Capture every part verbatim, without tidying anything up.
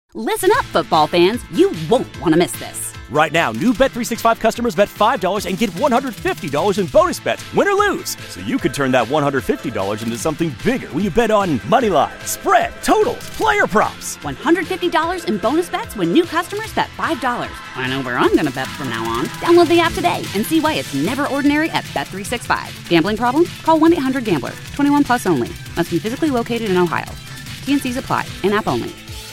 Listen up, football fans. You won't want to miss this. Right now, new Bet three sixty-five customers bet five dollars and get one hundred fifty dollars in bonus bets, win or lose. So you could turn that one hundred fifty dollars into something bigger when you bet on money line, spread, totals, player props. one hundred fifty dollars in bonus bets when new customers bet five dollars. I know where I'm going to bet from now on. Download the app today and see why it's never ordinary at Bet three sixty-five. Gambling problem? Call one eight hundred gambler. twenty-one plus only. Must be physically located in Ohio. T N Cs apply. In-app only.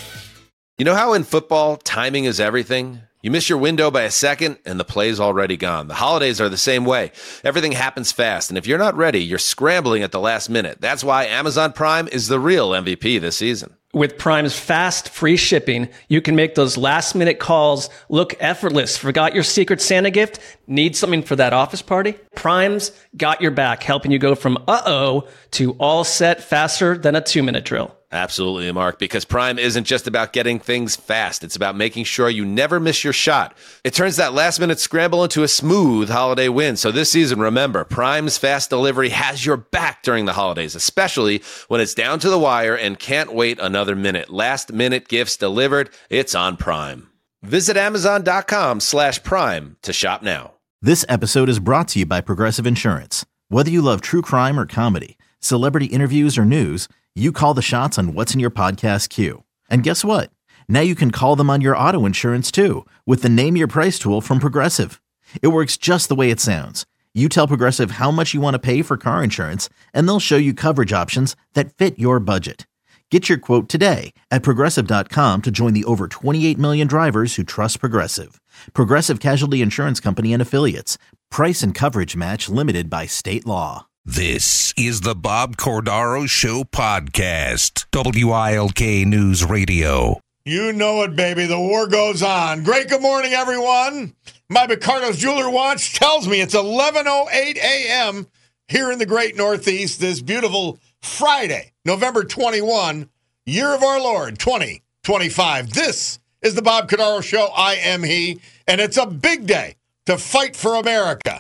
You know how in football, timing is everything? You miss your window by a second, and the play's already gone. The holidays are the same way. Everything happens fast, and if you're not ready, you're scrambling at the last minute. That's why Amazon Prime is the real M V P this season. With Prime's fast, free shipping, you can make those last-minute calls look effortless. Forgot your Secret Santa gift? Need something for that office party? Prime's got your back, helping you go from uh-oh to all set faster than a two-minute drill. Absolutely, Mark, because Prime isn't just about getting things fast. It's about making sure you never miss your shot. It turns that last-minute scramble into a smooth holiday win. So this season, remember, Prime's fast delivery has your back during the holidays, especially when it's down to the wire and can't wait another minute. Last-minute gifts delivered, it's on Prime. Visit Amazon.com slash Prime to shop now. This episode is brought to you by Progressive Insurance. Whether you love true crime or comedy, celebrity interviews or news, you call the shots on what's in your podcast queue. And guess what? Now you can call them on your auto insurance too with the Name Your Price tool from Progressive. It works just the way it sounds. You tell Progressive how much you want to pay for car insurance, and they'll show you coverage options that fit your budget. Get your quote today at Progressive dot com to join the over twenty-eight million drivers who trust Progressive. Progressive Casualty Insurance Company and Affiliates. Price and coverage match limited by state law. This is the Bob Cordaro Show podcast, W I L K News Radio. You know it, baby. The war goes on. Great good morning, everyone. My Picardo's Jeweler Watch tells me it's eleven oh eight a.m. here in the great Northeast this beautiful Friday, November twenty-first, year of our Lord, twenty twenty-five. This is the Bob Cordaro Show. I am he, and it's a big day to fight for America.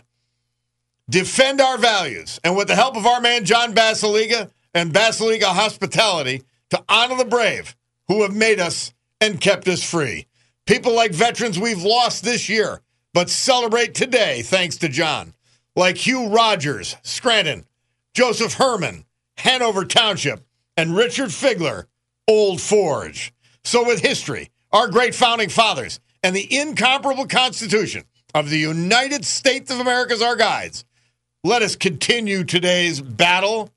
Defend our values, and with the help of our man John Basiliga and Basiliga Hospitality, to honor the brave who have made us and kept us free. People like veterans we've lost this year, but celebrate today thanks to John. Like Hugh Rogers, Scranton, Joseph Herman, Hanover Township, and Richard Figler, Old Forge. So with history, our great founding fathers, and the incomparable Constitution of the United States of America as our guides, let us continue today's battle,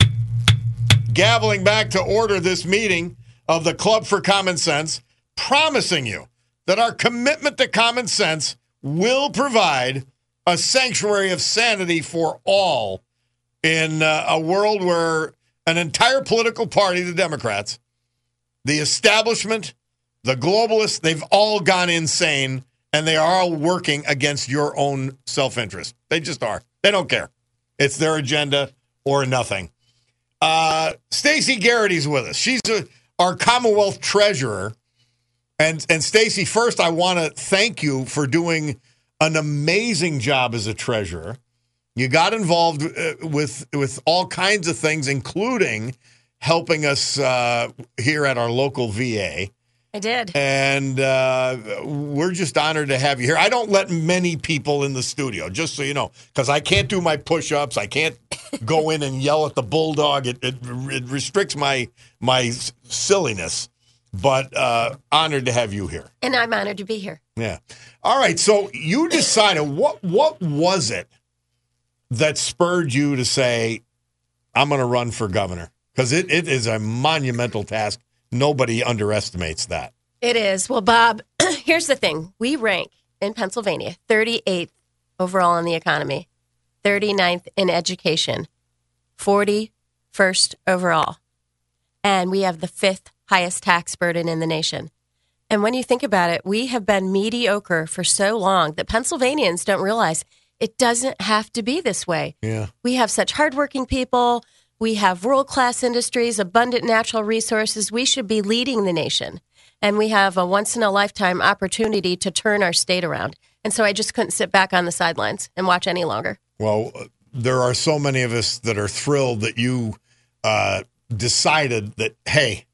gaveling back to order this meeting of the Club for Common Sense, promising you that our commitment to common sense will provide a sanctuary of sanity for all in uh, a world where an entire political party, the Democrats, the establishment, the globalists, they've all gone insane, and they are all working against your own self-interest. They just are. They don't care. It's their agenda or nothing. Uh, Stacey Garrity's with us. She's a, our Commonwealth treasurer. And, and Stacey, first, I want to thank you for doing an amazing job as a treasurer. You got involved uh, with, with all kinds of things, including helping us uh, here at our local V A. I did. And uh, we're just honored to have you here. I don't let many people in the studio, just so you know, because I can't do my push-ups. I can't go in and yell at the bulldog. It, it, it restricts my my silliness. But uh, honored to have you here. And I'm honored to be here. Yeah. All right. So you decided, what what was it that spurred you to say, I'm going to run for governor? Because it, it is a monumental task. Nobody underestimates that. It is. Well, Bob, here's the thing. We rank in Pennsylvania thirty-eighth overall in the economy, thirty-ninth in education, forty-first overall. And we have the fifth highest tax burden in the nation. And when you think about it, we have been mediocre for so long that Pennsylvanians don't realize it doesn't have to be this way. Yeah. We have such hardworking people. We have world-class industries, abundant natural resources. We should be leading the nation. And we have a once-in-a-lifetime opportunity to turn our state around. And so I just couldn't sit back on the sidelines and watch any longer. Well, there are so many of us that are thrilled that you uh, decided that, hey,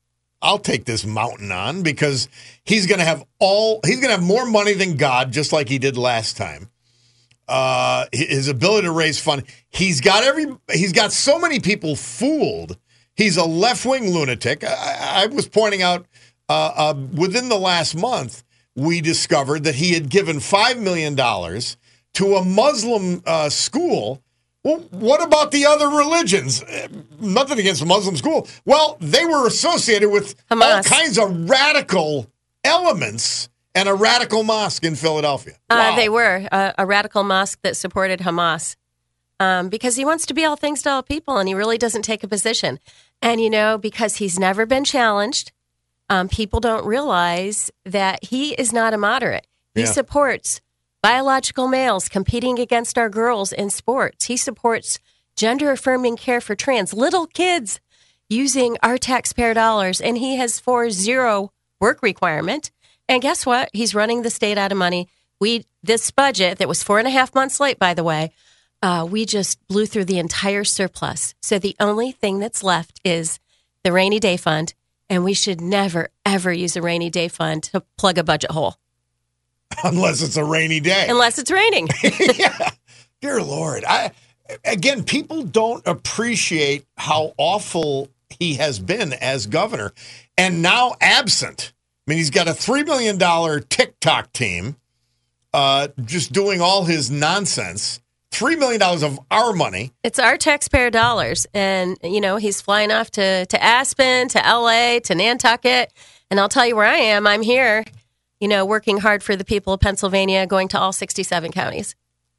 I'll take this mountain on because he's going to have all he's going to have more money than God, just like he did last time. Uh, his ability to raise fund. He's got every. He's got so many people fooled. He's a left-wing lunatic. I, I was pointing out uh, uh, within the last month, we discovered that he had given five million dollars to a Muslim uh, school. Well, what about the other religions? Nothing against a Muslim school. Well, they were associated with Hamas. all kinds of radical elements and a radical mosque in Philadelphia. Wow. Uh, they were uh, a radical mosque that supported Hamas um, because he wants to be all things to all people, and he really doesn't take a position. And, you know, because he's never been challenged, um, people don't realize that he is not a moderate. He Yeah. supports biological males competing against our girls in sports. He supports gender-affirming care for trans little kids using our taxpayer dollars, and he has for zero work requirement. And guess what? He's running the state out of money. We this budget that was four and a half months late, by the way, uh, we just blew through the entire surplus. So the only thing that's left is the rainy day fund, and we should never, ever use a rainy day fund to plug a budget hole. Unless it's a rainy day. Unless it's raining. Yeah. Dear Lord. I again, people don't appreciate how awful he has been as governor. And now absent. I mean, he's got a three million dollars TikTok team uh, just doing all his nonsense. three million dollars of our money. It's our taxpayer dollars. And, you know, he's flying off to, to Aspen, to L A, to Nantucket. And I'll tell you where I am. I'm here, you know, working hard for the people of Pennsylvania, going to all sixty-seven counties.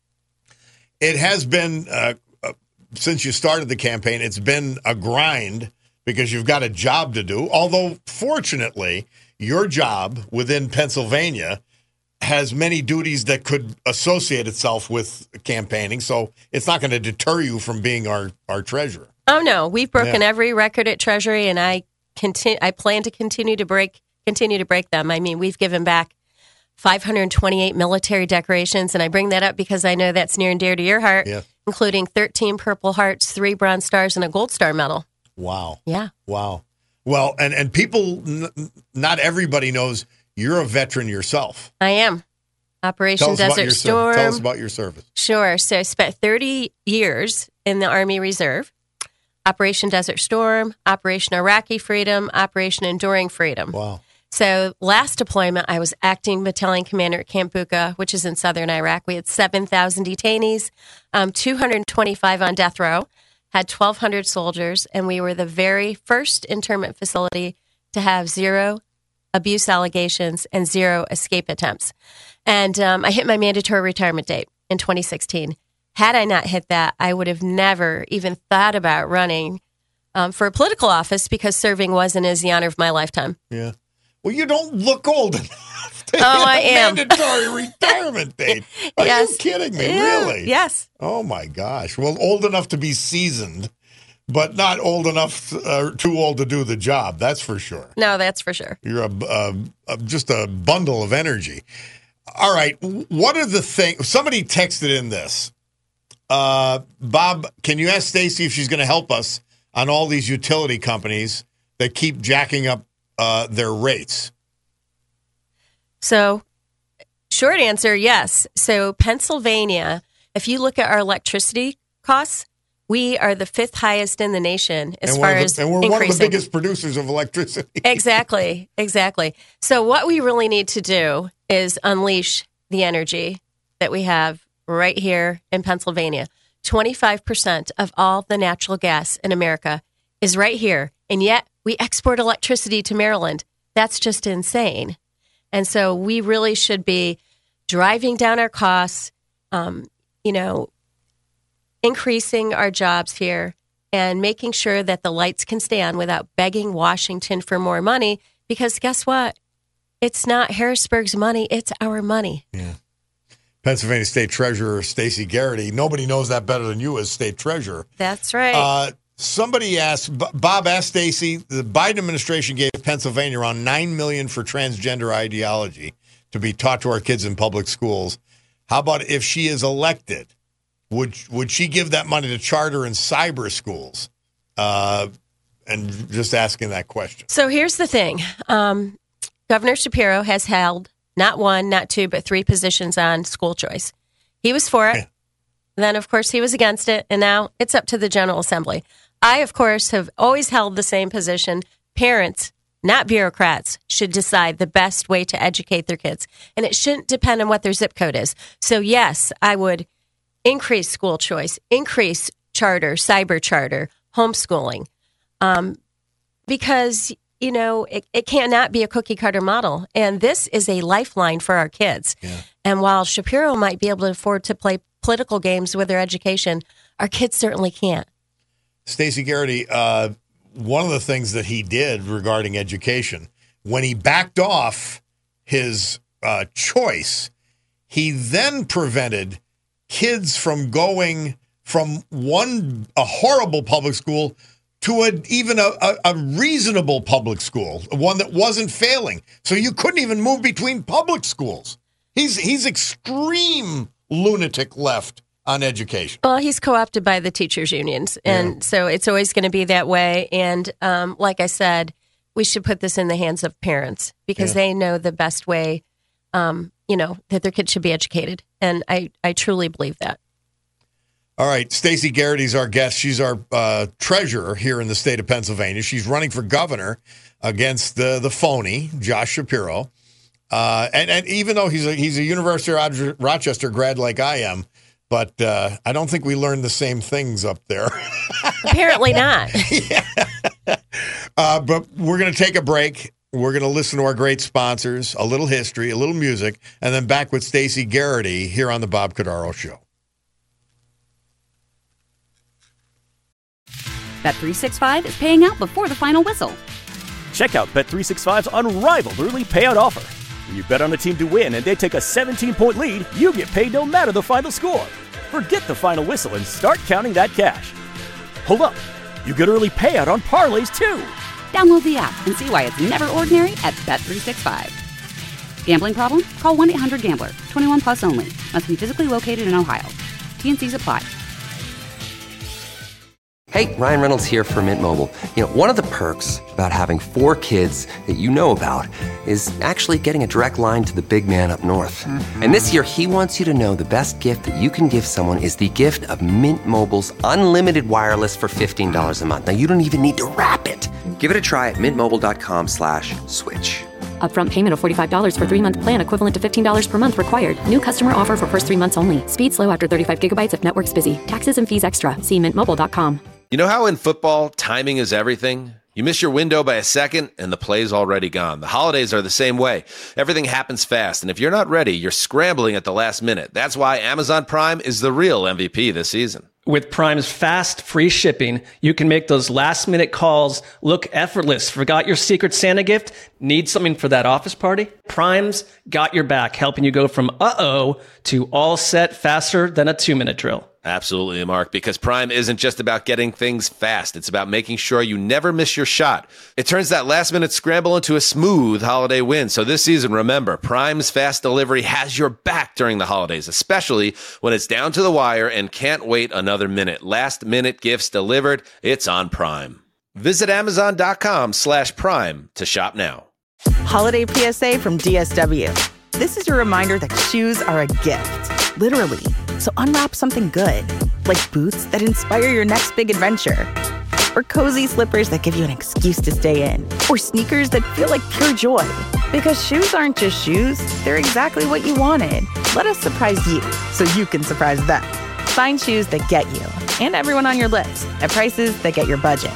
It has been, uh, uh, since you started the campaign, it's been a grind because you've got a job to do. Although, fortunately, your job within Pennsylvania has many duties that could associate itself with campaigning. So it's not going to deter you from being our, our treasurer. Oh, no. We've broken Yeah. every record at Treasury, and I continue. I plan to continue to break continue to break them. I mean, we've given back five hundred twenty-eight military decorations, and I bring that up because I know that's near and dear to your heart, Yeah. including thirteen Purple Hearts, three Bronze Stars, and a Gold Star medal. Wow. Yeah. Wow. Well, and, and people, n- not everybody knows you're a veteran yourself. I am. Operation Tell us, about Desert your, ser- Storm. tell us about your service. Sure. So I spent thirty years in the Army Reserve. Operation Desert Storm, Operation Iraqi Freedom, Operation Enduring Freedom. Wow. So last deployment, I was acting battalion commander at Camp Bucca, which is in southern Iraq. We had seven thousand detainees, um, two hundred twenty-five on death row, had twelve hundred soldiers, and we were the very first internment facility to have zero abuse allegations and zero escape attempts. And um, I hit my mandatory retirement date in twenty sixteen. Had I not hit that, I would have never even thought about running um, for a political office because serving was and is the honor of my lifetime. Yeah. Well, you don't look old enough to Oh, hit I a am. mandatory retirement date. Are Yes. you kidding me? Yeah, Really? Yes. Oh, my gosh. Well, old enough to be seasoned, but not old enough, uh, too old to do the job. That's for sure. No, that's for sure. You're a, a, a just a bundle of energy. All right. What are the things? Somebody texted in this. Uh, Bob, can you ask Stacy if she's going to help us on all these utility companies that keep jacking up uh, their rates? So, short answer, yes. So, Pennsylvania, if you look at our electricity costs, we are the fifth highest in the nation as and far we're the, as and we're increasing. one of the biggest producers of electricity. Exactly, exactly. So, what we really need to do is unleash the energy that we have right here in Pennsylvania. twenty-five percent of all the natural gas in America is right here, and yet we export electricity to Maryland. That's just insane. And so we really should be driving down our costs, um, you know, increasing our jobs here and making sure that the lights can stay on without begging Washington for more money. Because guess what? It's not Harrisburg's money. It's our money. Yeah. Pennsylvania State Treasurer Stacey Garrity. Nobody knows that better than you as State Treasurer. That's right. Uh, somebody asked, B- Bob asked Stacey, the Biden administration gave Pennsylvania around nine million dollars for transgender ideology to be taught to our kids in public schools. How about if she is elected? Would would she give that money to charter and cyber schools? Uh, and just asking that question. So here's the thing. Um, Governor Shapiro has held not one, not two, but three positions on school choice. He was for it. Yeah. Then, of course, he was against it. And now it's up to the General Assembly. I, of course, have always held the same position. Parents, not bureaucrats, should decide the best way to educate their kids. And it shouldn't depend on what their zip code is. So, yes, I would increase school choice, increase charter, cyber charter, homeschooling. Um, because, you know, it, it cannot be a cookie cutter model. And this is a lifeline for our kids. Yeah. And while Shapiro might be able to afford to play political games with their education, our kids certainly can't. Stacey Garrity, uh, one of the things that he did regarding education, when he backed off his uh, choice, he then prevented kids from going from one a horrible public school to a, even a, a, a reasonable public school, one that wasn't failing. So you couldn't even move between public schools. He's he's extreme lunatic left on education. Well, he's co-opted by the teachers' unions, and Yeah. so it's always going to be that way. And um, like I said, we should put this in the hands of parents because Yeah. they know the best way, um, you know, that their kids should be educated. And I, I truly believe that. All right, Stacey Garrity's our guest. She's our uh, treasurer here in the state of Pennsylvania. She's running for governor against the the phony Josh Shapiro. Uh, and, and even though he's a, he's a University of Rochester grad like I am, but uh, I don't think we learned the same things up there. Apparently not. uh, but we're going to take a break. We're going to listen to our great sponsors, a little history, a little music, and then back with Stacey Garrity here on the Bob Cordaro Show. Bet three sixty-five is paying out before the final whistle. Check out Bet three sixty-five's unrivaled early payout offer. When you bet on a team to win and they take a seventeen-point lead, you get paid no matter the final score. Forget the final whistle and start counting that cash. Hold up. You get early payout on parlays, too. Download the app and see why it's never ordinary at Bet three sixty-five. Gambling problem? Call one eight hundred gambler. twenty-one plus only. Must be physically located in Ohio. T and Cs apply. Hey, Ryan Reynolds here for Mint Mobile. You know, one of the perks about having four kids that you know about is actually getting a direct line to the big man up north. Mm-hmm. And this year, he wants you to know the best gift that you can give someone is the gift of Mint Mobile's unlimited wireless for fifteen dollars a month. Now, you don't even need to wrap it. Give it a try at mintmobile.com slash switch. Upfront payment of forty-five dollars for three-month plan equivalent to fifteen dollars per month required. New customer offer for first three months only. Speed slow after thirty-five gigabytes if network's busy. Taxes and fees extra. See mint mobile dot com. You know how in football, timing is everything? You miss your window by a second, and the play's already gone. The holidays are the same way. Everything happens fast, and if you're not ready, you're scrambling at the last minute. That's why Amazon Prime is the real M V P this season. With Prime's fast, free shipping, you can make those last-minute calls look effortless. Forgot your Secret Santa gift? Need something for that office party? Prime's got your back, helping you go from uh-oh to all set faster than a two-minute drill. Absolutely, Mark, because Prime isn't just about getting things fast. It's about making sure you never miss your shot. It turns that last-minute scramble into a smooth holiday win. So this season, remember, Prime's fast delivery has your back during the holidays, especially when it's down to the wire and can't wait another minute. Last-minute gifts delivered, it's on Prime. Visit amazon.com slash prime to shop now. Holiday P S A from D S W. This is your reminder that shoes are a gift, literally. So unwrap something good, like boots that inspire your next big adventure, or cozy slippers that give you an excuse to stay in, or sneakers that feel like pure joy. Because shoes aren't just shoes, they're exactly what you wanted. Let us surprise you so you can surprise them. Find shoes that get you and everyone on your list at prices that get your budget.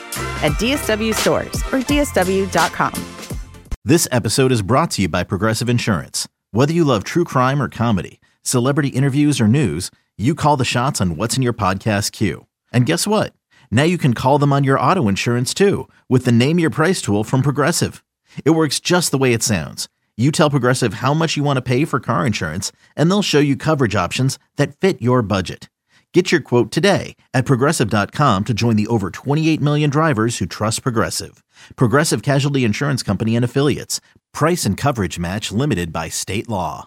At D S W stores or D S W dot com. This episode is brought to you by Progressive Insurance. Whether you love true crime or comedy, celebrity interviews or news, you call the shots on what's in your podcast queue. And guess what? Now you can call them on your auto insurance too with the Name Your Price tool from Progressive. It works just the way it sounds. You tell Progressive how much you want to pay for car insurance, and they'll show you coverage options that fit your budget. Get your quote today at Progressive dot com to join the over twenty-eight million drivers who trust Progressive. Progressive Casualty Insurance Company and Affiliates. Price and coverage match limited by state law.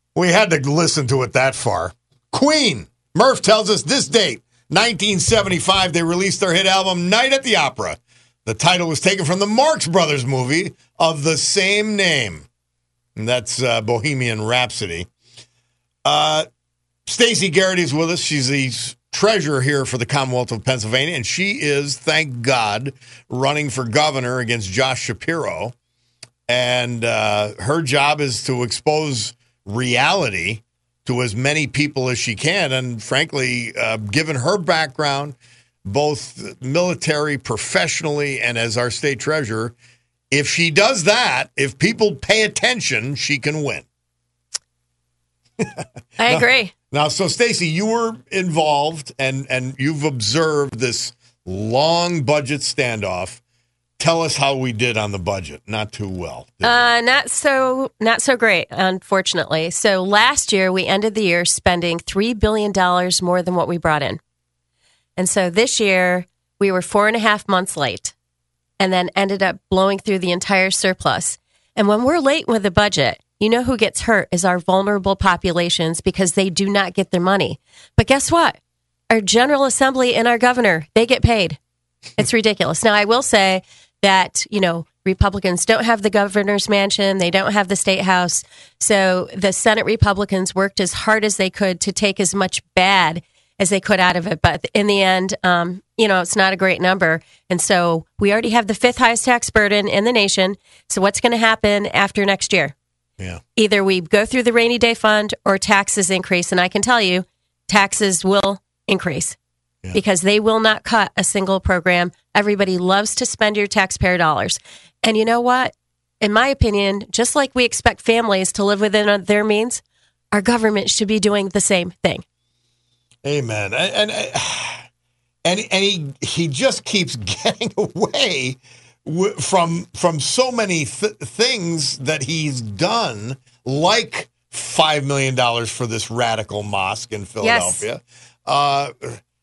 We had to listen to it that far. Queen. Murph tells us this date, nineteen seventy-five, they released their hit album, Night at the Opera. The title was taken from the Marx Brothers movie of the same name. And that's uh, Bohemian Rhapsody. Uh, Stacey Garrity is with us. She's the treasurer here for the Commonwealth of Pennsylvania, and she is, thank God, running for governor against Josh Shapiro. And uh, her job is to expose reality to as many people as she can. And frankly, uh, given her background, both military, professionally, and as our state treasurer, if she does that, if people pay attention, she can win. I agree. Now, now so Stacey, you were involved and, and you've observed this long budget standoff. Tell us how we did on the budget. Not too well. Uh, not so, not so great, unfortunately. So last year we ended the year spending three billion dollars more than what we brought in. And so this year we were four and a half months late and then ended up blowing through the entire surplus. And when we're late with the budget, you know who gets hurt is our vulnerable populations because they do not get their money. But guess what? Our General Assembly and our governor, they get paid. It's ridiculous. Now, I will say that, you know, Republicans don't have the governor's mansion. They don't have the state house. So the Senate Republicans worked as hard as they could to take as much bad as they could out of it. But in the end, um, you know, it's not a great number. And so we already have the fifth highest tax burden in the nation. So what's going to happen after next year? Yeah. Either we go through the rainy day fund or taxes increase. And I can tell you, taxes will increase. Yeah. Because they will not cut a single program. Everybody loves to spend your taxpayer dollars. And you know what? In my opinion, just like we expect families to live within their means, our government should be doing the same thing. Amen. And and and, and he he just keeps getting away w- from from so many th- things that he's done, like five million dollars for this radical mosque in Philadelphia. Yes. Uh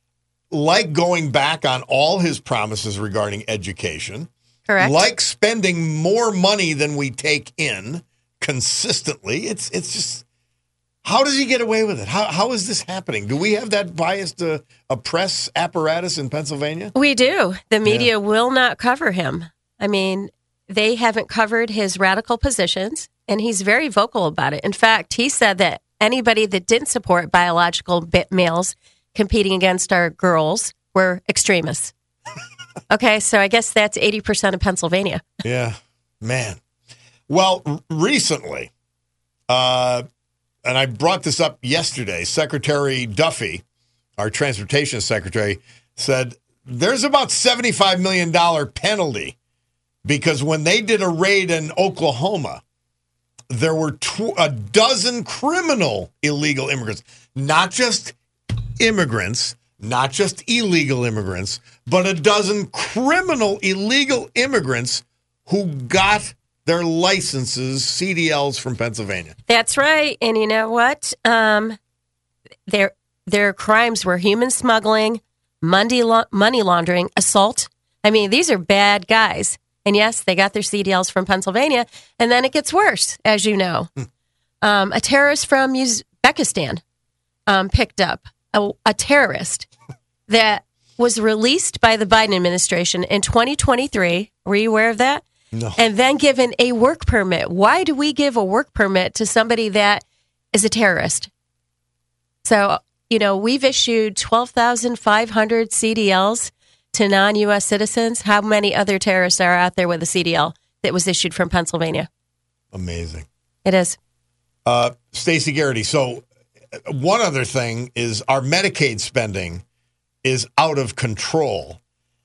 Like going back on all his promises regarding education. Correct. Like spending more money than we take in consistently. It's it's just, how does he get away with it? How How is this happening? Do we have that biased uh, a press apparatus in Pennsylvania? We do. The media Yeah. will not cover him. I mean, they haven't covered his radical positions, and he's very vocal about it. In fact, he said that anybody that didn't support biological bit males competing against our girls were extremists. Okay, so I guess that's eighty percent of Pennsylvania. Yeah, man. Well, r- recently, uh, and I brought this up yesterday, Secretary Duffy, our transportation secretary, said there's about seventy-five million dollars penalty because when they did a raid in Oklahoma, there were tw- a dozen criminal illegal immigrants, not just immigrants, not just illegal immigrants, but a dozen criminal illegal immigrants who got their licenses, C D Ls from Pennsylvania. That's right. And you know what? Um, their their crimes were human smuggling, money, la- money laundering, assault. I mean, these are bad guys. And yes, they got their C D Ls from Pennsylvania. And then it gets worse, as you know. Hmm. Um, a terrorist from Uzbekistan um, picked up A, a terrorist that was released by the Biden administration in twenty twenty-three. Were you aware of that? No. And then given a work permit. Why do we give a work permit to somebody that is a terrorist? So, you know, we've issued twelve thousand five hundred C D Ls to non-U S citizens. How many other terrorists are out there with a C D L that was issued from Pennsylvania? Amazing. It is. Uh, Stacey Garrity, so one other thing is our Medicaid spending is out of control.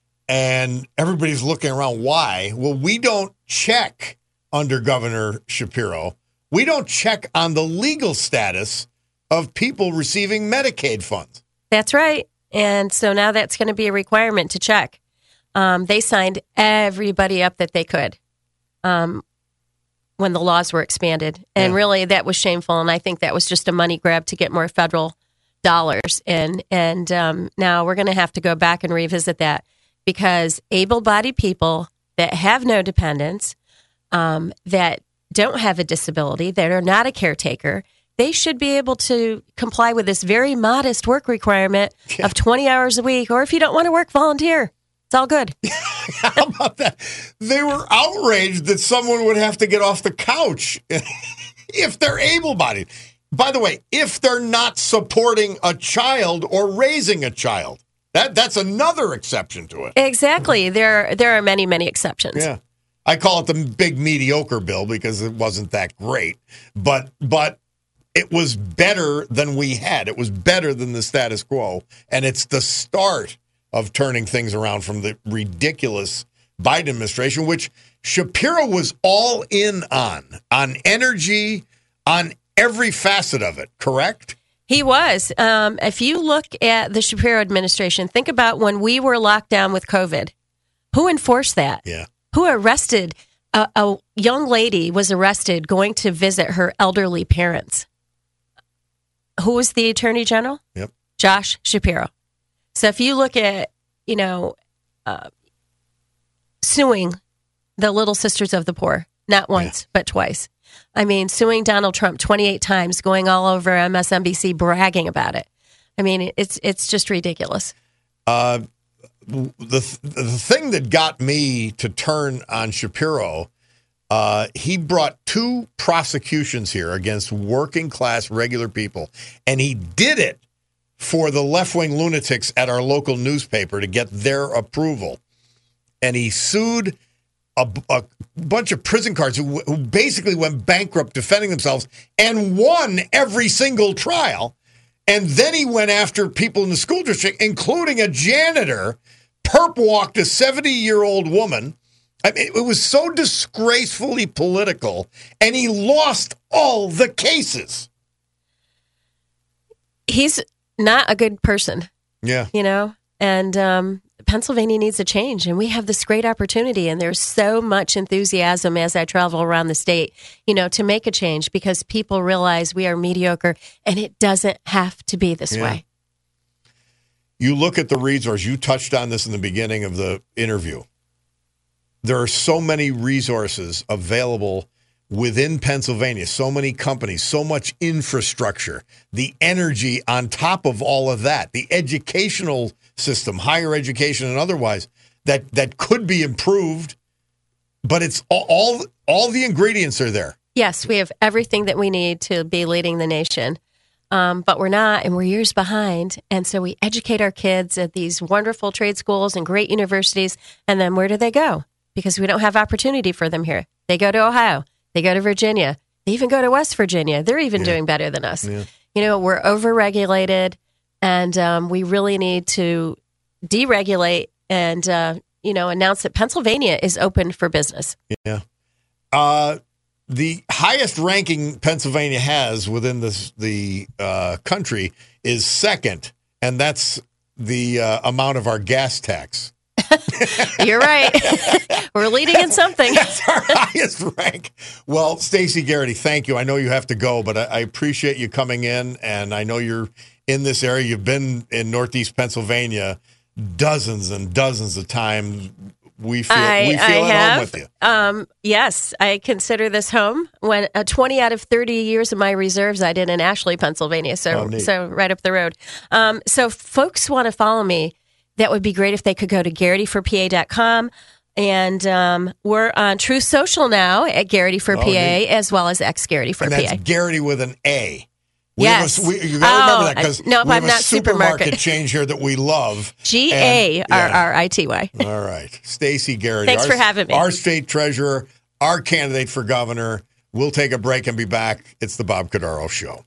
And everybody's looking around. Why? Well, we don't check under Governor Shapiro. We don't check on the legal status of people receiving Medicaid funds. That's right. And so now that's going to be a requirement to check. Um, they signed everybody up that they could um, when the laws were expanded. And Yeah. really, that was shameful. And I think that was just a money grab to get more federal dollars in. And um, now we're going to have to go back and revisit that because able-bodied people that have no dependents, um, that don't have a disability, that are not a caretaker, they should be able to comply with this very modest work requirement Yeah. of twenty hours a week. Or if you don't want to work, volunteer. It's all good. How about that? They were outraged that someone would have to get off the couch if they're able-bodied. By the way, if they're not supporting a child or raising a child. That that's another exception to it. Exactly. There, there are many, many exceptions. Yeah. I call it the big mediocre bill because it wasn't that great. But but it was better than we had. It was better than the status quo. And it's the start of turning things around from the ridiculous Biden administration, which Shapiro was all in on, on energy, on every facet of it, correct? He was. Um, if you look at the Shapiro administration, think about when we were locked down with COVID. Who enforced that? Yeah. Who arrested? A, a young lady was arrested going to visit her elderly parents. Who was the attorney general? Yep. Josh Shapiro. So if you look at, you know, uh, suing the Little Sisters of the Poor, not once, yeah. but twice. I mean, suing Donald Trump twenty-eight times, going all over M S N B C, bragging about it. I mean, it's it's just ridiculous. Uh, the the thing that got me to turn on Shapiro, uh, he brought two prosecutions here against working class regular people, and he did it for the left wing lunatics at our local newspaper to get their approval, and he sued A, a bunch of prison guards who, who basically went bankrupt defending themselves and won every single trial. And then he went after people in the school district, including a janitor, perp walked a seventy-year-old woman. I mean, it was so disgracefully political, and he lost all the cases. He's not a good person. Yeah. You know, and um, Pennsylvania needs a change, and we have this great opportunity, and there's so much enthusiasm as I travel around the state, you know, to make a change because people realize we are mediocre, and it doesn't have to be this yeah. way. You look at the resource, you touched on this in the beginning of the interview. There are so many resources available within Pennsylvania, so many companies, so much infrastructure, the energy on top of all of that, the educational system, higher education and otherwise, that, that could be improved, but it's all, all, all the ingredients are there. Yes, we have everything that we need to be leading the nation, um, but we're not, and we're years behind. And so we educate our kids at these wonderful trade schools and great universities, and then where do they go? Because we don't have opportunity for them here. They go to Ohio. They go to Virginia. They even go to West Virginia. They're even yeah. doing better than us. Yeah. You know, we're overregulated, and um, we really need to deregulate and, uh, you know, announce that Pennsylvania is open for business. Yeah. Uh, the highest ranking Pennsylvania has within this, the uh, country is second, and that's the uh, amount of our gas tax. You're right. We're leading in something. That's our highest rank. Well, Stacey Garrity, thank you. I know you have to go, but I, I appreciate you coming in, and I know you're in this area. You've been in Northeast Pennsylvania dozens and dozens of times. We feel I, we feel I at have. home with you. Um, yes, I consider this home. When uh, twenty out of thirty years of my reserves, I did in Ashley, Pennsylvania. So, oh, so right up the road. Um, so, folks want to follow me. That would be great if they could go to Garrity for P A dot com. And um, we're on Truth Social now at Garrity for oh, P A, neat. as well as X Garrity for and P A. that's Garrity with an A. We yes. Have a, we, you got to oh, remember that because nope, we have I'm a not supermarket, supermarket change here that we love. G A R R I T Y. All right. Stacey Garrity. Thanks our, for having me. Our state treasurer, our candidate for governor. We'll take a break and be back. It's the Bob Cordaro Show.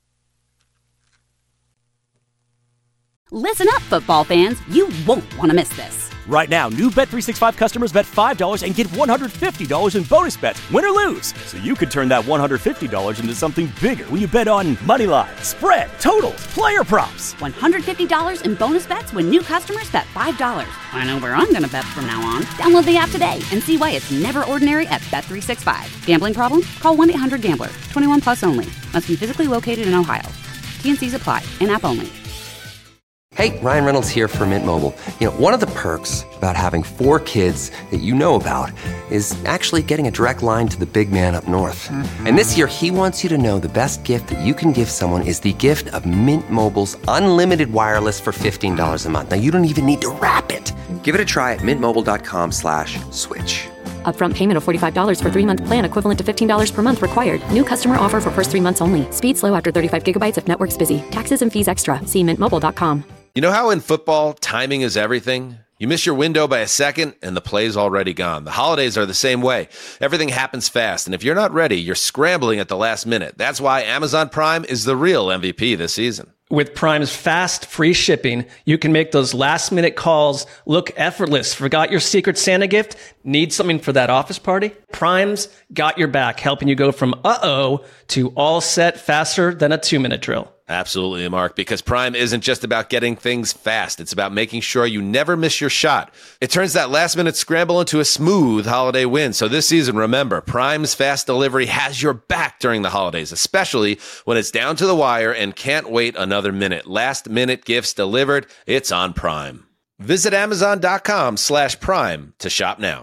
Listen up, football fans. You won't want to miss this. Right now, new Bet three sixty-five customers bet five dollars and get one hundred fifty dollars in bonus bets, win or lose. So you could turn that one hundred fifty dollars into something bigger when you bet on money line, spread, totals, player props. one hundred fifty dollars in bonus bets when new customers bet five dollars. I know where I'm going to bet from now on. Download the app today and see why it's never ordinary at Bet three sixty-five. Gambling problem? Call one eight hundred gambler. twenty-one plus only. Must be physically located in Ohio. T and C's apply. In-app only. Hey, Ryan Reynolds here for Mint Mobile. You know, one of the perks about having four kids that you know about is actually getting a direct line to the big man up north. Mm-hmm. And this year, he wants you to know the best gift that you can give someone is the gift of Mint Mobile's unlimited wireless for fifteen dollars a month. Now, you don't even need to wrap it. Give it a try at mintmobile.com slash switch. Upfront payment of forty-five dollars for three-month plan equivalent to fifteen dollars per month required. New customer offer for first three months only. Speed slow after thirty-five gigabytes if network's busy. Taxes and fees extra. See mint mobile dot com. You know how in football, timing is everything? You miss your window by a second, and the play's already gone. The holidays are the same way. Everything happens fast, and if you're not ready, you're scrambling at the last minute. That's why Amazon Prime is the real M V P this season. With Prime's fast, free shipping, you can make those last-minute calls look effortless. Forgot your Secret Santa gift? Need something for that office party? Prime's got your back, helping you go from uh-oh to all set faster than a two-minute drill. Absolutely, Mark, because Prime isn't just about getting things fast. It's about making sure you never miss your shot. It turns that last-minute scramble into a smooth holiday win. So this season, remember, Prime's fast delivery has your back during the holidays, especially when it's down to the wire and can't wait another minute. Last-minute gifts delivered, it's on Prime. Visit amazon.com slash prime to shop now.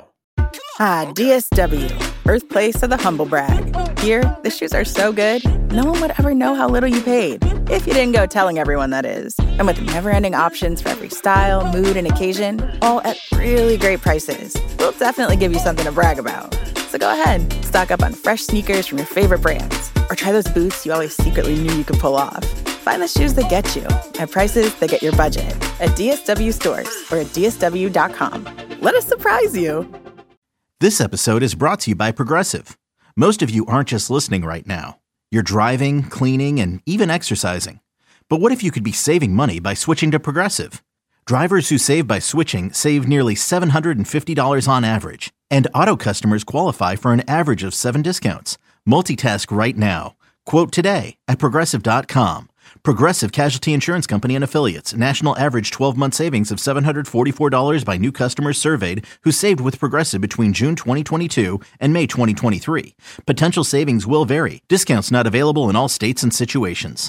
Ah, D S W, birthplace of the humble brag. Here, the shoes are so good, no one would ever know how little you paid. If you didn't go telling everyone, that is. And with never-ending options for every style, mood, and occasion, all at really great prices, we'll definitely give you something to brag about. So go ahead, stock up on fresh sneakers from your favorite brands, or try those boots you always secretly knew you could pull off. Find the shoes that get you at prices that get your budget at D S W stores or at D S W dot com. Let us surprise you. This episode is brought to you by Progressive. Most of you aren't just listening right now. You're driving, cleaning, and even exercising. But what if you could be saving money by switching to Progressive? Drivers who save by switching save nearly seven hundred fifty dollars on average. And auto customers qualify for an average of seven discounts. Multitask right now. Quote today at Progressive dot com. Progressive Casualty Insurance Company and Affiliates. National average twelve-month savings of seven hundred forty-four dollars by new customers surveyed who saved with Progressive between June twenty twenty-two and May twenty twenty-three. Potential savings will vary. Discounts not available in all states and situations.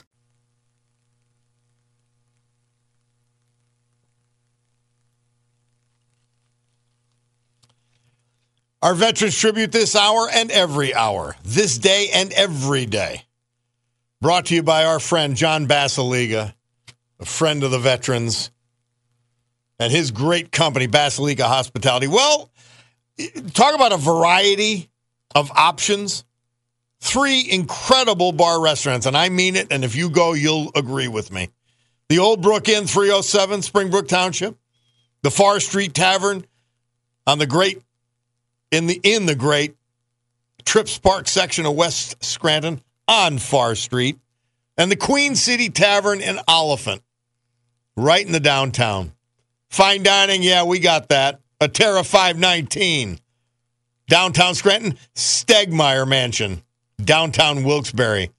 Our Veterans Tribute this hour and every hour. This day and every day. Brought to you by our friend John Basiliga, a friend of the veterans, and his great company, Basiliga Hospitality. Well, talk about a variety of options. Three incredible bar restaurants, and I mean it, and if you go, you'll agree with me. The Old Brook Inn, three oh seven, Springbrook Township. The Far Street Tavern on the great, in the in the great Trips Park section of West Scranton on Far Street. And the Queen City Tavern in Oliphant, right in the downtown. Fine dining, yeah, we got that. Atera five nineteen. Downtown Scranton, Stegmeyer Mansion. Downtown Wilkes-Barre.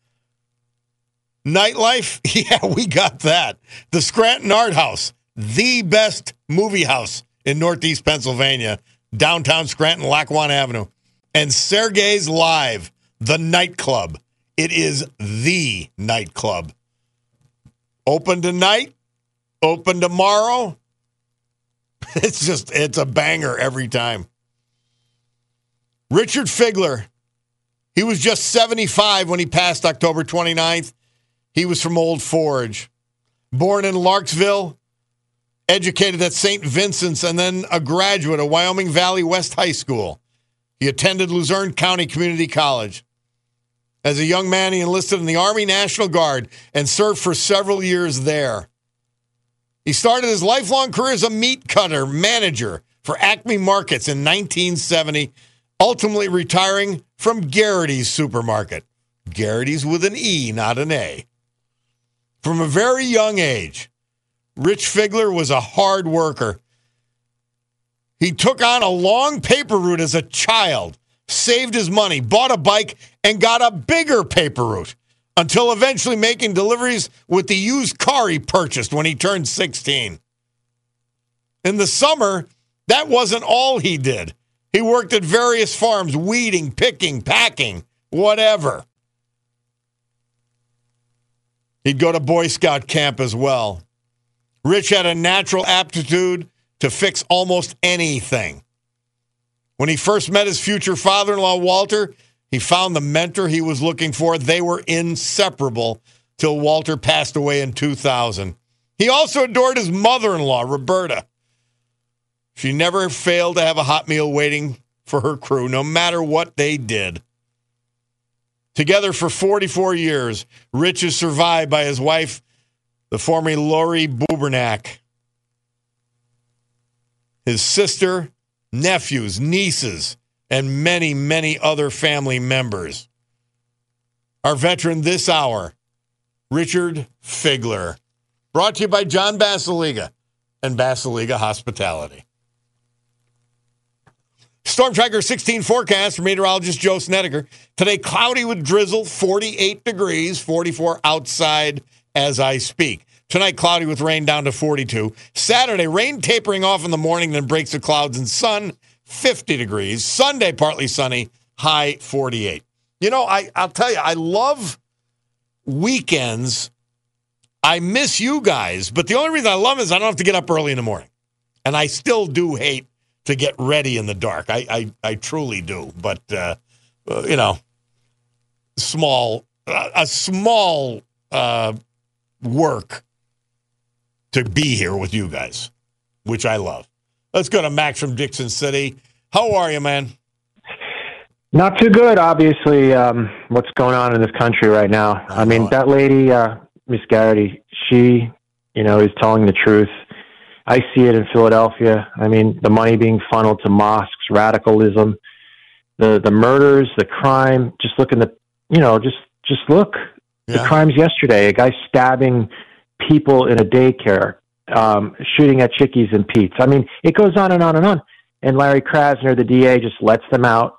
Nightlife, yeah, we got that. The Scranton Art House, the best movie house in Northeast Pennsylvania. Downtown Scranton, Lackawanna Avenue. And Sergei's Live, the nightclub. It is the nightclub. Open tonight, open tomorrow. It's just, it's a banger every time. Richard Figler, he was just seventy-five when he passed October twenty-ninth. He was from Old Forge. Born in Larksville, educated at Saint Vincent's, and then a graduate of Wyoming Valley West High School. He attended Luzerne County Community College. As a young man, he enlisted in the Army National Guard and served for several years there. He started his lifelong career as a meat cutter manager for Acme Markets in nineteen seventy, ultimately retiring from Garrity's Supermarket. Garrity's with an E, not an A. From a very young age, Rich Figler was a hard worker. He took on a long paper route as a child, saved his money, bought a bike, and got a bigger paper route until eventually making deliveries with the used car he purchased when he turned sixteen. In the summer, that wasn't all he did. He worked at various farms, weeding, picking, packing, whatever. He'd go to Boy Scout camp as well. Rich had a natural aptitude to fix almost anything. When he first met his future father-in-law, Walter, he found the mentor he was looking for. They were inseparable till Walter passed away in two thousand. He also adored his mother-in-law, Roberta. She never failed to have a hot meal waiting for her crew, no matter what they did. Together for forty-four years, Rich is survived by his wife, the former Lori Bubernack, his sister, nephews, nieces, and many, many other family members. Our veteran this hour, Richard Figler. Brought to you by John Basiliga and Basiliga Hospitality. Storm Tracker sixteen forecast from meteorologist Joe Snedeker. Today, cloudy with drizzle, forty-eight degrees, forty-four outside as I speak. Tonight, cloudy with rain down to forty-two. Saturday, rain tapering off in the morning, then breaks the clouds and sun, fifty degrees. Sunday, partly sunny, high forty-eight. You know, I, I'll tell you, I love weekends. I miss you guys, but the only reason I love them is I don't have to get up early in the morning. And I still do hate to get ready in the dark. I I, I truly do. But, uh, uh, you know, small, uh, a small uh, work to be here with you guys, which I love. Let's go to Max from Dixon City. How are you, man? Not too good, obviously, um, what's going on in this country right now. I, I mean, it. that lady, uh, Miss Garrity, she, you know, is telling the truth. I see it in Philadelphia. I mean, the money being funneled to mosques, radicalism, the the murders, the crime. Just look in the, you know, just just look. Yeah. The crimes yesterday, a guy stabbing people in a daycare, um, shooting at Chickies and Pete's. I mean, it goes on and on and on. And Larry Krasner, the D A, just lets them out.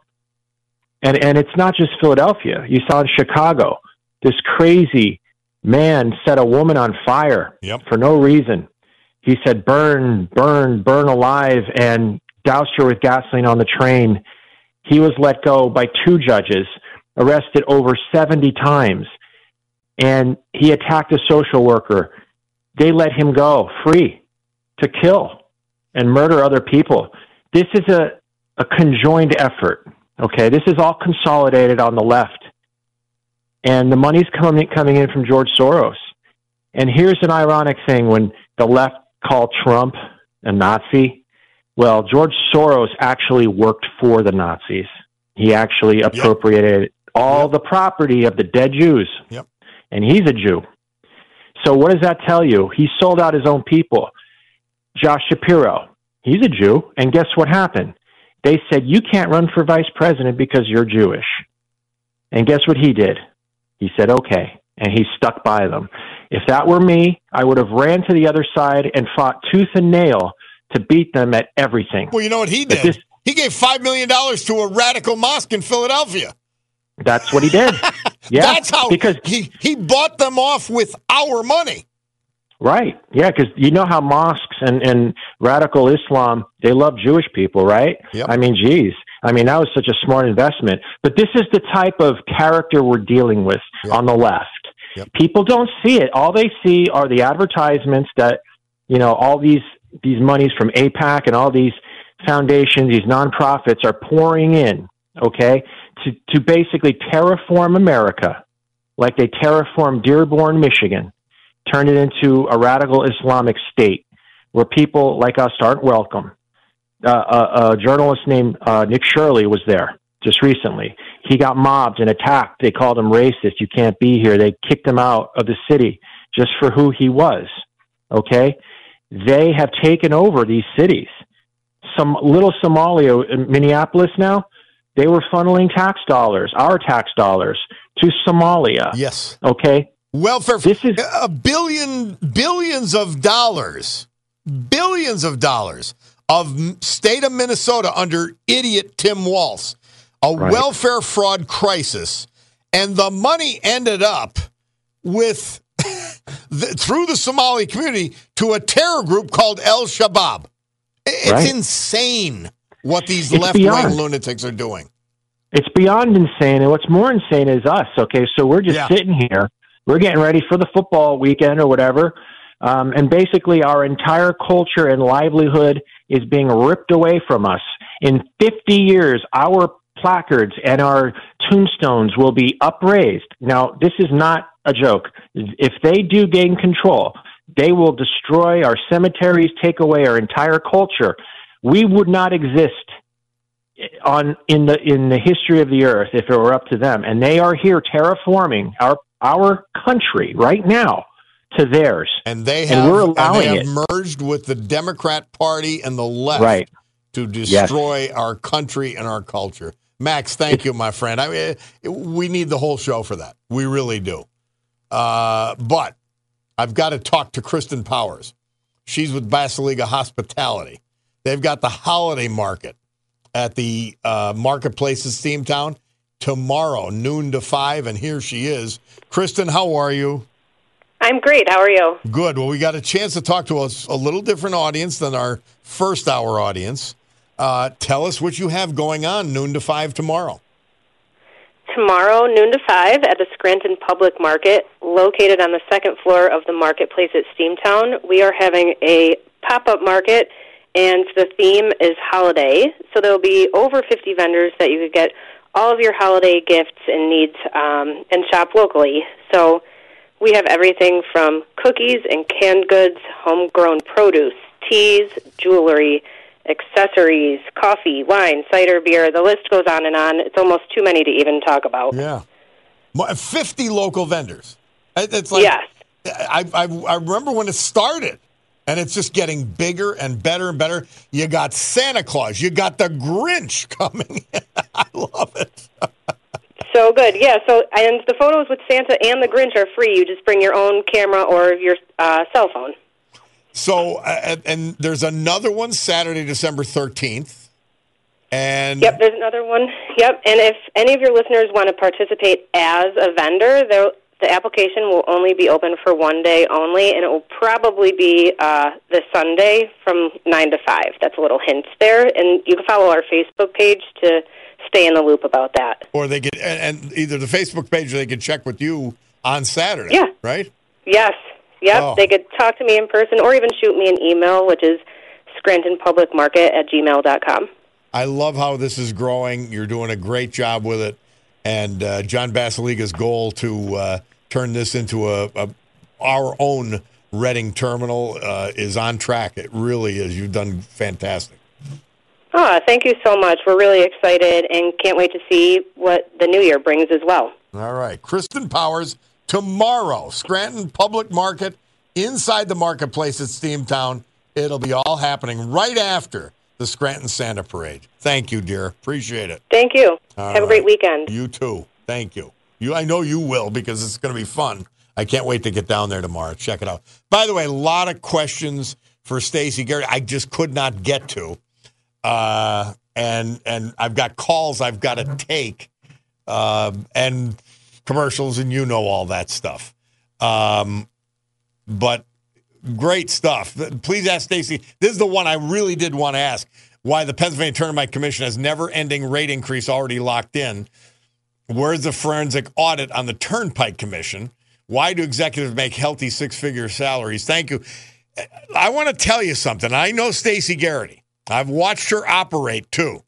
And and it's not just Philadelphia. You saw in Chicago, this crazy man set a woman on fire yep. for no reason. He said, burn, burn, burn alive, and doused her with gasoline on the train. He was let go by two judges, arrested over seventy times, and he attacked a social worker. They let him go free to kill and murder other people. This is a, a conjoined effort, okay? This is all consolidated on the left. And the money's coming coming in from George Soros. And here's an ironic thing. When the left called Trump a Nazi, well, George Soros actually worked for the Nazis. He actually appropriated yep. all yep. the property of the dead Jews. Yep. And he's a Jew. So what does that tell you? He sold out his own people. Josh Shapiro, he's a Jew. And guess what happened? They said, you can't run for vice president because you're Jewish. And guess what he did? He said, okay. And he stuck by them. If that were me, I would have ran to the other side and fought tooth and nail to beat them at everything. Well, you know what he did? This, he gave five million dollars to a radical mosque in Philadelphia. That's what he did. Yeah, That's how because he, he bought them off with our money. Right. Yeah, because you know how mosques and, and radical Islam, they love Jewish people, right? Yep. I mean, geez. I mean, that was such a smart investment. But this is the type of character we're dealing with yep. on the left. Yep. People don't see it. All they see are the advertisements that, you know, all these these monies from AIPAC and all these foundations, these nonprofits are pouring in, okay, to, to basically terraform America like they terraformed Dearborn, Michigan, turn it into a radical Islamic state where people like us aren't welcome. Uh, a, a journalist named uh, Nick Shirley was there just recently. He got mobbed and attacked. They called him racist. You can't be here. They kicked him out of the city just for who he was. Okay? They have taken over these cities. Some little Somalia in Minneapolis now, they were funneling tax dollars, our tax dollars, to Somalia. Yes. Okay? Welfare. This is a billion, billions of dollars, billions of dollars of state of Minnesota under idiot Tim Walz. A right. welfare fraud crisis, and the money ended up with the, through the Somali community to a terror group called El Shabaab. It's right. insane what these it's left-wing beyond. lunatics are doing. It's beyond insane, and what's more insane is us. Okay, so we're just yeah. sitting here. We're getting ready for the football weekend or whatever. Um, and basically, our entire culture and livelihood is being ripped away from us. In fifty years, our placards and our tombstones will be upraised. Now, this is not a joke. If they do gain control, they will destroy our cemeteries, take away our entire culture. We would not exist on in the in the history of the earth if it were up to them. And they are here terraforming our our country right now to theirs. And they have, and we're and allowing they have it. merged with the Democrat Party and the left Right. to destroy yes. our country and our culture. Max, thank you, my friend. I mean, we need the whole show for that. We really do. Uh, but I've got to talk to Kristen Powers. She's with Basiliga Hospitality. They've got the holiday market at the uh, marketplace at Steamtown tomorrow, noon to five, and here she is. Kristen, how are you? I'm great. How are you? Good. Well, we got a chance to talk to a, a little different audience than our first hour audience. Uh, tell us what you have going on noon to five tomorrow. Tomorrow, noon to five, at the Scranton Public Market, located on the second floor of the marketplace at Steamtown, we are having a pop-up market, and the theme is holiday. So there will be over fifty vendors that you could get all of your holiday gifts and needs um, and shop locally. So we have everything from cookies and canned goods, homegrown produce, teas, jewelry, accessories, coffee, wine, cider, beer. The list goes on and on. It's almost too many to even talk about. Yeah. fifty local vendors. It's like, yes. I, I, I remember when it started, and it's just getting bigger and better and better. You got Santa Claus. You got the Grinch coming. I love it. So good. Yeah, so and the photos with Santa and the Grinch are free. You just bring your own camera or your uh, cell phone. So, uh, and there's another one Saturday, December thirteenth. And Yep, there's another one. Yep, and if any of your listeners want to participate as a vendor, the application will only be open for one day only, and it will probably be uh, this Sunday from nine to five. That's a little hint there. And you can follow our Facebook page to stay in the loop about that. Or they could, and, and either the Facebook page or they could check with you on Saturday. Yeah. Right? Yes. Yep, Oh. They could talk to me in person or even shoot me an email, which is scranton public market at gmail dot com. I love how this is growing. You're doing a great job with it. And uh, John Basiliga's goal to uh, turn this into a, a our own Reading terminal uh, is on track. It really is. You've done fantastic. Oh, thank you so much. We're really excited and can't wait to see what the new year brings as well. All right. Kristen Powers, tomorrow, Scranton Public Market, inside the marketplace at Steamtown. It'll be all happening right after the Scranton Santa Parade. Thank you, dear. Appreciate it. Thank you. All Have a right. great weekend. You too. Thank you. You, I know you will because it's going to be fun. I can't wait to get down there tomorrow. Check it out. By the way, a lot of questions for Stacey Garrett I just could not get to. Uh, and and I've got calls I've got to take uh, and commercials, and you know all that stuff. Um, but great stuff. Please ask Stacey. This is the one I really did want to ask. Why the Pennsylvania Turnpike Commission has never-ending rate increase already locked in. Where's the forensic audit on the Turnpike Commission? Why do executives make healthy six-figure salaries? Thank you. I want to tell you something. I know Stacey Garrity. I've watched her operate, too.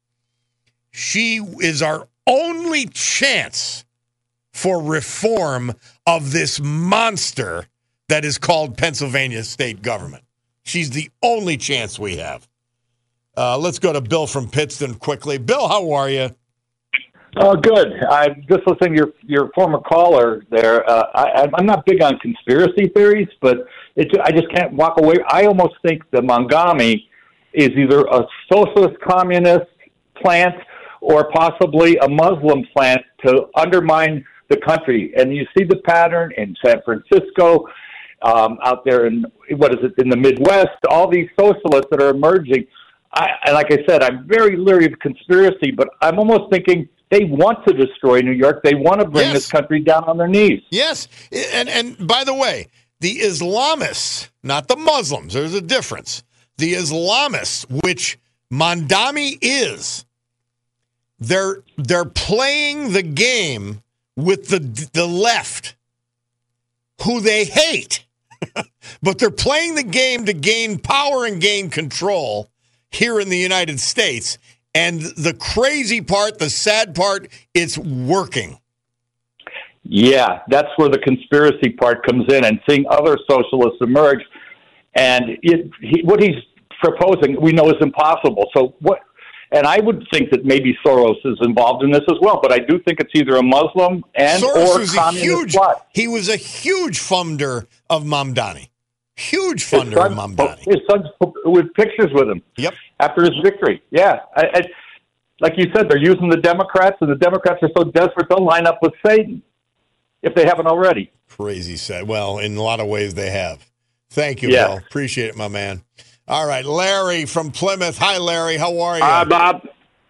She is our only chance for reform of this monster that is called Pennsylvania state government. She's the only chance we have. Uh, let's go to Bill from Pittston quickly. Bill, how are you? Oh, good. I'm just listening to your, your former caller there. Uh, I, I'm not big on conspiracy theories, but it, I just can't walk away. I almost think the Mangami is either a socialist communist plant or possibly a Muslim plant to undermine the country. And you see the pattern in San Francisco, um, out there in, what is it, in the Midwest, all these socialists that are emerging. I, and like I said, I'm very leery of conspiracy, but I'm almost thinking they want to destroy New York. They want to bring Yes. this country down on their knees. Yes. And, and by the way, the Islamists, not the Muslims, there's a difference. The Islamists, which Mandami is, they're they're playing the game with the the left, who they hate. But they're playing the game to gain power and gain control here in the United States. And the crazy part, the sad part, it's working. Yeah, that's where the conspiracy part comes in, and seeing other socialists emerge. And it, he, what he's proposing, we know is impossible. So what? And I would think that maybe Soros is involved in this as well, but I do think it's either a Muslim and Soros or was communist a huge, plot. He was a huge funder of Mamdani. Huge funder son, of Mamdani. His son's with pictures with him. Yep. After his victory. Yeah. I, I, like you said, they're using the Democrats, and the Democrats are so desperate they'll line up with Satan if they haven't already. Crazy sad. Well, in a lot of ways they have. Thank you, Yeah. Bill. Appreciate it, my man. All right, Larry from Plymouth. Hi, Larry. How are you? Hi, Bob.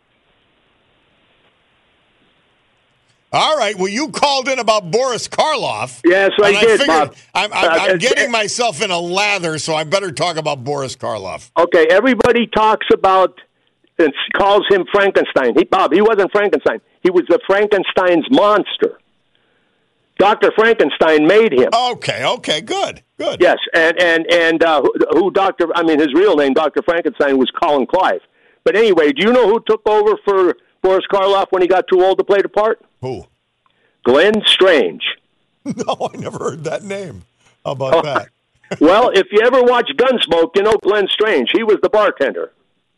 All right. Well, you called in about Boris Karloff. Yes, I and did, figured Bob. I'm, I'm, Uh, I'm uh, getting myself in a lather, so I better talk about Boris Karloff. Okay, everybody talks about and calls him Frankenstein. He, Bob, he wasn't Frankenstein. He was the Frankenstein's monster. Doctor Frankenstein made him. Okay, okay, good, good. Yes, and and and uh, who, who Doctor I mean, his real name, Doctor Frankenstein, was Colin Clive. But anyway, do you know who took over for Boris Karloff when he got too old to play the part? Who? Glenn Strange. No, I never heard that name. How about Oh. that? Well, if you ever watch Gunsmoke, you know Glenn Strange. He was the bartender.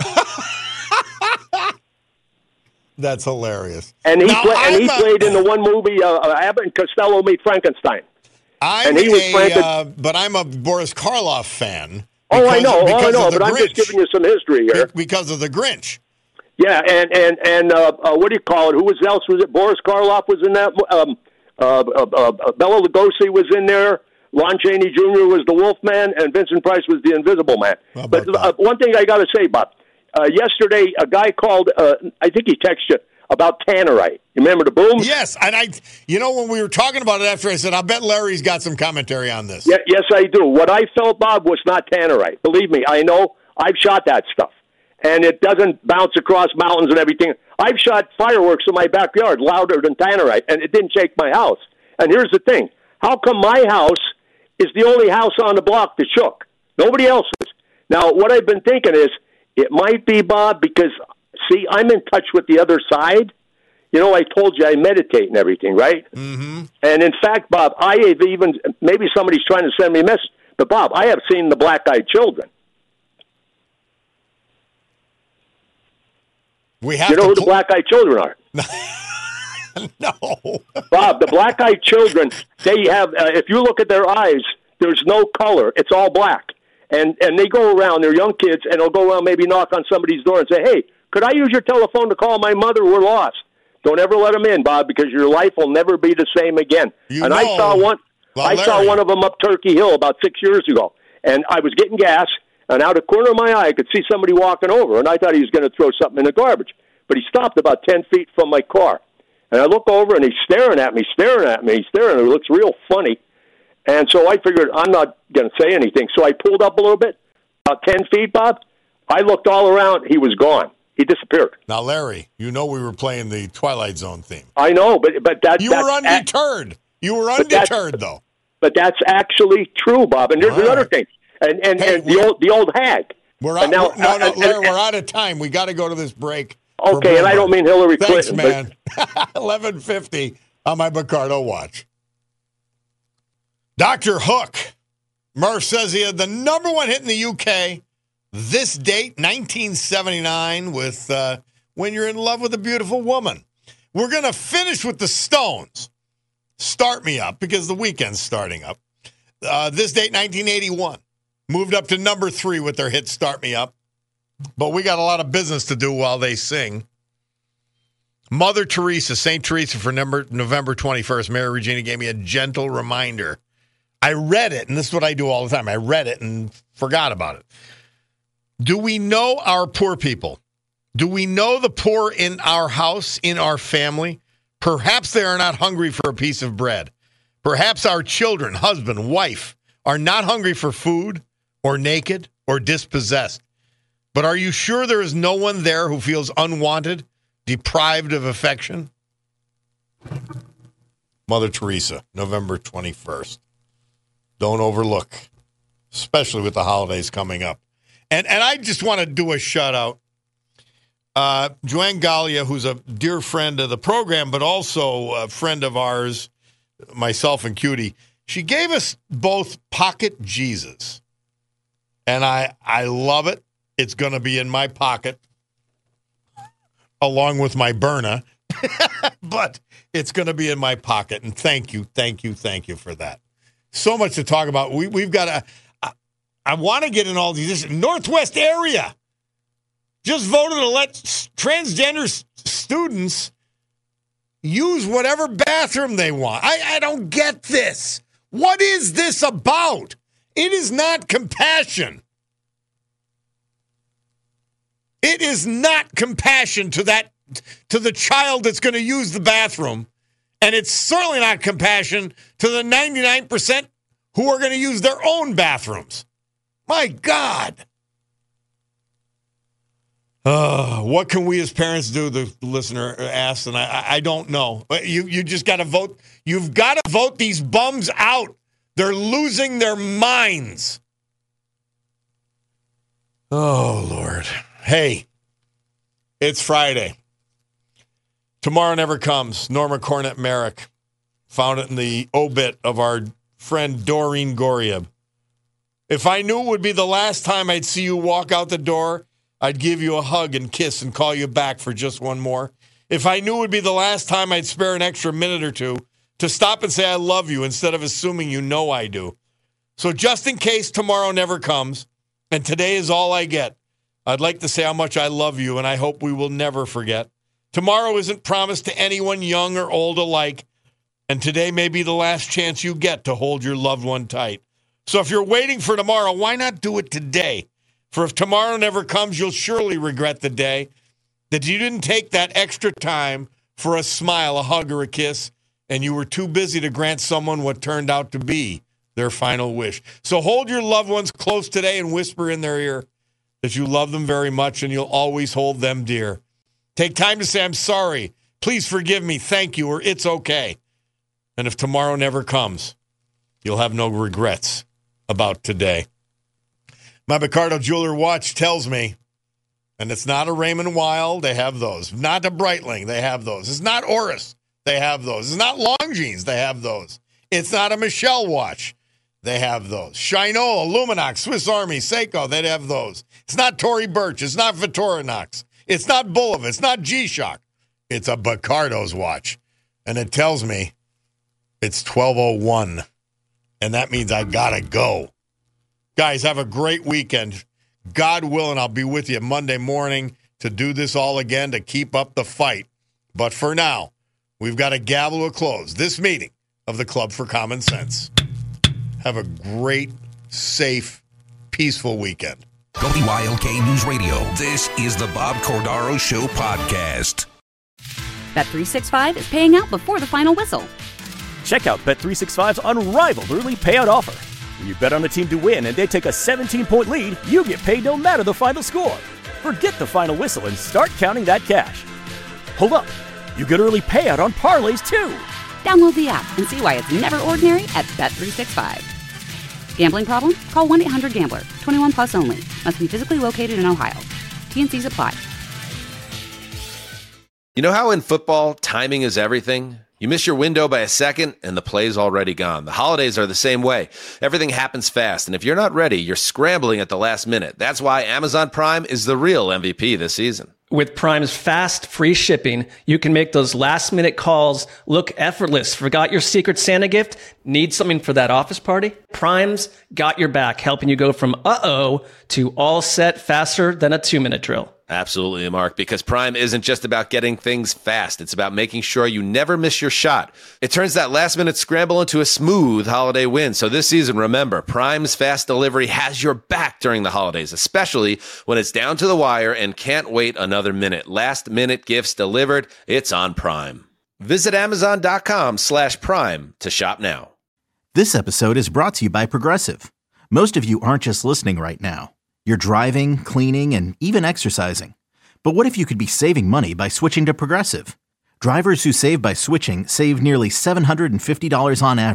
That's hilarious. And he, Now, play, and he I'm a- played in the one movie, uh, uh, Abbott and Costello Meet Frankenstein. I'm and he was a, Franken- uh, but I'm a Boris Karloff fan. Oh, I because- know, oh, I because know, of the but I'm just Grinch. giving you some history here. Be- Because of the Grinch. Yeah, and and and uh, uh, what do you call it? Who was else was it? Boris Karloff was in that. Um, uh, uh, uh, Bela Lugosi was in there. Lon Chaney Junior was the Wolfman, and Vincent Price was the Invisible Man. But uh, one thing I got to say, Bob. Uh, yesterday, a guy called. Uh, I think he texted you about Tannerite. You remember the boom? Yes, and I, you know, when we were talking about it after, I said, I bet Larry's got some commentary on this. Yeah, yes, I do. What I felt, Bob, was not Tannerite. Believe me, I know. I've shot that stuff. And it doesn't bounce across mountains and everything. I've shot fireworks in my backyard louder than Tannerite, and it didn't shake my house. And here's the thing. How come my house is the only house on the block that shook? Nobody else is. Now, what I've been thinking is, it might be, Bob, because, see, I'm in touch with the other side. You know, I told you I meditate and everything, right? Mm-hmm. And in fact, Bob, I have even, maybe somebody's trying to send me a message, but Bob, I have seen the black-eyed children. We have you know to who the pl- black-eyed children are? No. Bob, the black-eyed children, they have, uh, if you look at their eyes, there's no color. It's all black. And and they go around, they're young kids, and they'll go around, maybe knock on somebody's door and say, hey, could I use your telephone to call my mother? We're lost. Don't ever let them in, Bob, because your life will never be the same again. You and know, I saw one well, I saw Larry. one of them up Turkey Hill about six years ago. And I was getting gas, and out of the corner of my eye, I could see somebody walking over, and I thought he was going to throw something in the garbage. But he stopped about ten feet from my car. And I look over, and he's staring at me, staring at me, staring at me. It looks real funny. And so I figured I'm not going to say anything. So I pulled up a little bit, about ten feet, Bob. I looked all around. He was gone. He disappeared. Now, Larry, you know we were playing the Twilight Zone theme. I know, but but that You that's were ac- undeterred. You were But that's- undeterred, though. But that's actually true, Bob. And there's All another right. thing. And and, Hey, and the old the old hag. We're And out. now- we're, no, no, and- Larry, and- we're out of time. We got to go to this break. for Okay, and I Bloomberg. don't mean Hillary Thanks, Clinton. man. eleven fifty on my Bacardo watch. Doctor Hook. Murph says he had the number one hit in the U K. This date, nineteen seventy-nine, with uh, When You're in Love with a Beautiful Woman. We're going to finish with the Stones. Start Me Up, because the weekend's starting up. Uh, this date, nineteen eighty-one. Moved up to number three with their hit Start Me Up. But we got a lot of business to do while they sing. Mother Teresa, Saint Teresa for number, November twenty-first. Mary Regina gave me a gentle reminder. I read it, and this is what I do all the time. I read it and forgot about it. Do we know our poor people? Do we know the poor in our house, in our family? Perhaps they are not hungry for a piece of bread. Perhaps our children, husband, wife, are not hungry for food or naked or dispossessed. But are you sure there is no one there who feels unwanted, deprived of affection? Mother Teresa, November twenty-first. don't overlook, especially with the holidays coming up. And and I just want to do a shout out. Uh, Joanne Gallia, who's a dear friend of the program, but also a friend of ours, myself and Cutie, she gave us both Pocket Jesus. And I, I love it. It's going to be in my pocket along with my Berna. But it's going to be in my pocket. And thank you, thank you, thank you for that. So much to talk about. We, we've got to, I, I want to get in all these, this Northwest area just voted to let transgender s- students use whatever bathroom they want. I, I don't get this. What is this about? It is not compassion. It is not compassion to that, to the child that's going to use the bathroom. And it's certainly not compassion to the ninety-nine percent who are going to use their own bathrooms. My God. Uh, what can we as parents do? The listener asked, and I, I don't know. You you just got to vote. You've got to vote these bums out. They're losing their minds. Oh, Lord. Hey, it's Friday. Tomorrow never comes. Norma Cornett Merrick found it in the obit of our friend Doreen Goriab. If I knew it would be the last time I'd see you walk out the door, I'd give you a hug and kiss and call you back for just one more. If I knew it would be the last time, I'd spare an extra minute or two to stop and say I love you instead of assuming you know I do. So just in case tomorrow never comes, and today is all I get, I'd like to say how much I love you, and I hope we will never forget. Tomorrow isn't promised to anyone young or old alike, and today may be the last chance you get to hold your loved one tight. So if you're waiting for tomorrow, why not do it today? For if tomorrow never comes, you'll surely regret the day that you didn't take that extra time for a smile, a hug, or a kiss, and you were too busy to grant someone what turned out to be their final wish. So hold your loved ones close today and whisper in their ear that you love them very much and you'll always hold them dear. Take time to say, I'm sorry, please forgive me, thank you, or it's okay. And if tomorrow never comes, you'll have no regrets about today. My Picardo Jeweler watch tells me, and it's not a Raymond Weil, they have those. Not a Breitling, they have those. It's not Oris, they have those. It's not Longines, they have those. It's not a Michelle watch, they have those. Shinola, Luminox, Swiss Army, Seiko, they'd have those. It's not Tory Burch, it's not Victorinox. It's not Bulova, it's not G-Shock. It's a Picardo's watch. And it tells me it's twelve oh one, and that means I gotta go. Guys, have a great weekend. God willing, I'll be with you Monday morning to do this all again, to keep up the fight. But for now, we've got to gavel to a close this meeting of the Club for Common Sense. Have a great, safe, peaceful weekend. W I L K News Radio. This is the Bob Cordaro Show podcast. Bet three sixty-five is paying out before the final whistle. Check out Bet three sixty-five's unrivaled early payout offer. When you bet on a team to win and they take a seventeen-point lead, you get paid no matter the final score. Forget the final whistle and start counting that cash. Hold up. You get early payout on parlays, too. Download the app and see why it's never ordinary at Bet three sixty-five. Gambling problem? Call one eight hundred gambler. twenty-one plus only. Must be physically located in Ohio. T and C's apply. You know how in football, timing is everything? You miss your window by a second, and the play's already gone. The holidays are the same way. Everything happens fast, and if you're not ready, you're scrambling at the last minute. That's why Amazon Prime is the real M V P this season. With Prime's fast, free shipping, you can make those last-minute calls look effortless. Forgot your Secret Santa gift? Need something for that office party? Prime's got your back, helping you go from uh-oh to all set faster than a two-minute drill. Absolutely, Mark, because Prime isn't just about getting things fast. It's about making sure you never miss your shot. It turns that last-minute scramble into a smooth holiday win. So this season, remember, Prime's fast delivery has your back during the holidays, especially when it's down to the wire and can't wait another minute. Last-minute gifts delivered. It's on Prime. Visit Amazon.com slash Prime to shop now. This episode is brought to you by Progressive. Most of you aren't just listening right now. You're driving, cleaning, and even exercising. But what if you could be saving money by switching to Progressive? Drivers who save by switching save nearly seven hundred fifty dollars on average.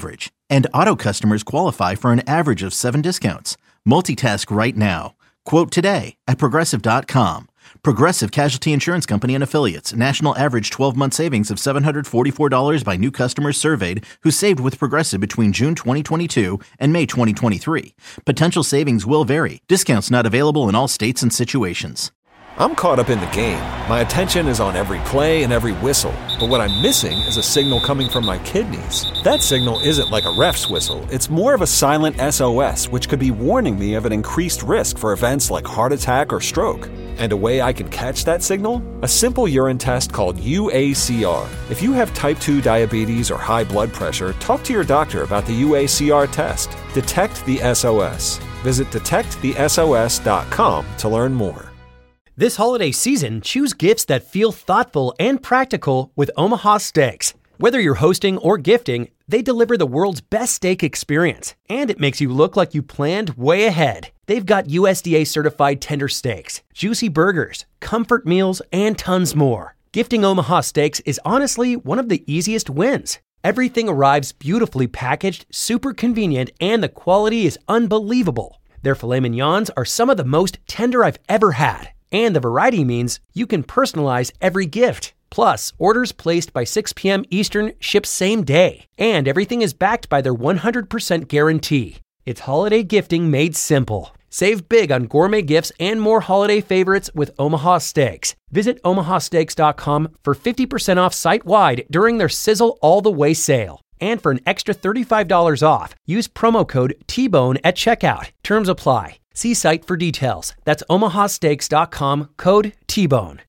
And Auto customers qualify for an average of seven discounts. Multitask right now. Quote today at Progressive dot com. Progressive Casualty Insurance Company and Affiliates. National average twelve-month savings of seven hundred forty-four dollars by new customers surveyed who saved with Progressive between June twenty twenty-two and May twenty twenty-three. Potential savings will vary. Discounts not available in all states and situations. I'm caught up in the game. My attention is on every play and every whistle. But what I'm missing is a signal coming from my kidneys. That signal isn't like a ref's whistle. It's more of a silent S O S, which could be warning me of an increased risk for events like heart attack or stroke. And a way I can catch that signal? A simple urine test called U A C R. If you have type two diabetes or high blood pressure, talk to your doctor about the U A C R test. Detect the S O S. Visit detect the S O S dot com to learn more. This holiday season, choose gifts that feel thoughtful and practical with Omaha Steaks. Whether you're hosting or gifting, they deliver the world's best steak experience, and it makes you look like you planned way ahead. They've got U S D A certified tender steaks, juicy burgers, comfort meals, and tons more. Gifting Omaha Steaks is honestly one of the easiest wins. Everything arrives beautifully packaged, super convenient, and the quality is unbelievable. Their filet mignons are some of the most tender I've ever had. And the variety means you can personalize every gift. Plus, orders placed by six p.m. Eastern ship same day. And everything is backed by their one hundred percent guarantee. It's holiday gifting made simple. Save big on gourmet gifts and more holiday favorites with Omaha Steaks. Visit omaha steaks dot com for fifty percent off site-wide during their Sizzle All the Way sale. And for an extra thirty-five dollars off, use promo code T bone at checkout. Terms apply. See site for details. That's omaha steaks dot com, code T bone.